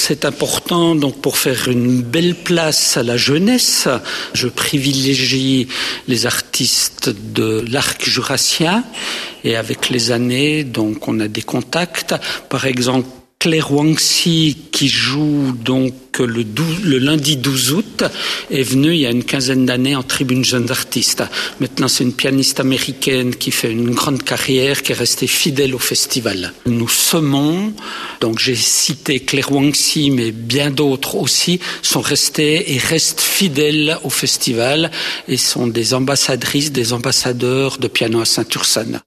c'est important donc pour faire une belle place à la jeunesse. Je privilégie les artistes de l'arc jurassien et avec les années, donc on a des contacts. Par exemple, Claire Wangxi, qui joue donc le lundi 12 août, est venue il y a une quinzaine d'années en tribune jeunes artistes. Maintenant, c'est une pianiste américaine qui fait une grande carrière, qui est restée fidèle au festival. Nous semons, donc j'ai cité Claire Wangxi, mais bien d'autres aussi, sont restés et restent fidèles au festival et sont des ambassadrices, des ambassadeurs de piano à Saint-Ursanne.